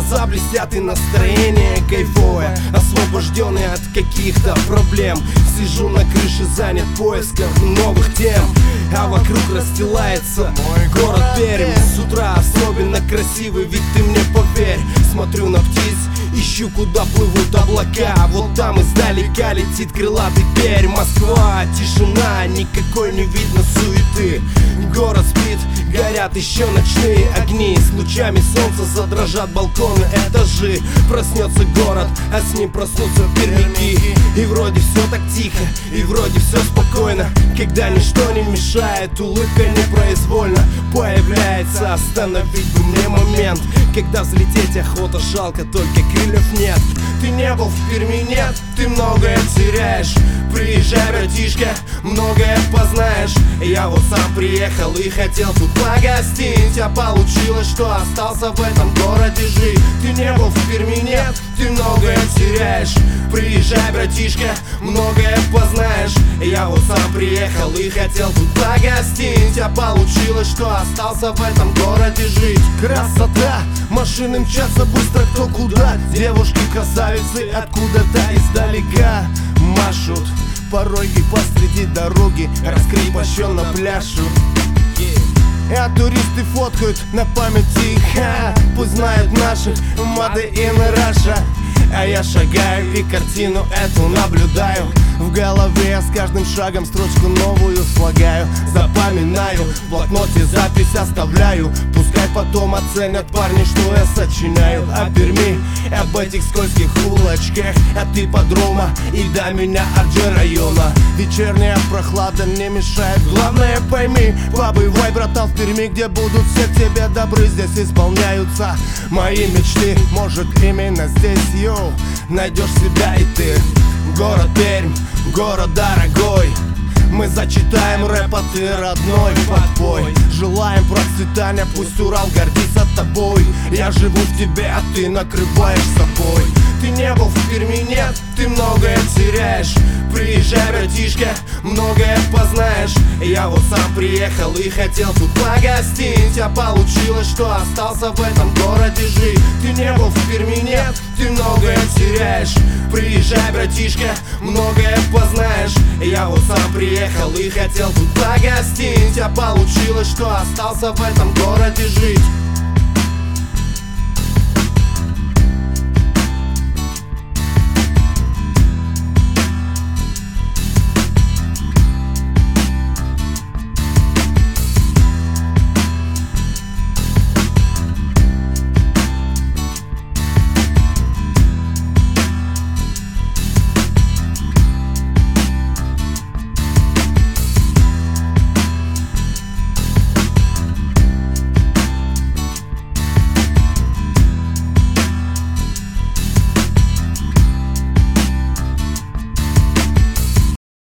глаза блестят и настроение кайфовое, освобожденный от каких-то проблем. Сижу на крыше, занят поиском новых тем, а вокруг расстилается мой город Пермь. С утра особенно красивый вид, ты мне поверь. Смотрю на птиц, ищу, куда плывут облака. Вот там издалека летит крылатый Пермь. Москва, тишина, никакой не видно суеты. Город спит, горят еще ночные огни. С лучами солнца задрожат балконы, этажи. Проснется город, а с ним проснутся пермяки. И вроде все так тихо, и вроде все спокойно, когда ничто не мешает, улыбка непроизвольно появляется. Остановить бы мне момент, когда взлететь охота, жалко, только крыльев нет. Ты не был в Перми, нет, ты многое теряешь. Приезжай, братишка, многое познаешь. Я вот сам приехал и хотел тут погостить, а получилось, что остался в этом городе жить. Ты не был в Перми, нет, ты многое теряешь. Приезжай, братишка, многое познаешь. Я вот сам приехал и хотел тут погостить, а получилось, что остался в этом городе жить. Красота, машины мчатся быстро кто куда. Девушки-красавицы откуда-то издалека машут пороги посреди дороги, раскрепощенно пляшут. А туристы фоткают на памяти, пусть знают наших Made in Russia. А я шагаю и картину эту наблюдаю. В голове я с каждым шагом строчку новую слагаю. Запоминаю, в блокноте запись оставляю. Пускай потом оценят парни, что я сочиняю. О Перми, об этих скользких улочках, от ипподрома и до меня от района. Вечерняя прохлада не мешает, главное пойми, побывай, братан, в Перми, где будут все к тебе добры. Здесь исполняются мои мечты, может именно здесь, йоу, найдешь себя и ты. Город Пермь, город дорогой, мы зачитаем рэп, а ты родной подпой. Желаем процветания, пусть Урал гордится тобой. Я живу в тебе, а ты накрываешь собой. Ты не был в Перми, нет, ты многое теряешь. Приезжай, братишка, многое познаешь. Я вот сам приехал и хотел тут погостить, а получилось, что остался в этом городе жить. Ты не был в Перми, нет, ты многое теряешь. Приезжай, братишка, многое познаешь. Я вот сам приехал и хотел тут погостить, а получилось, что остался в этом городе жить.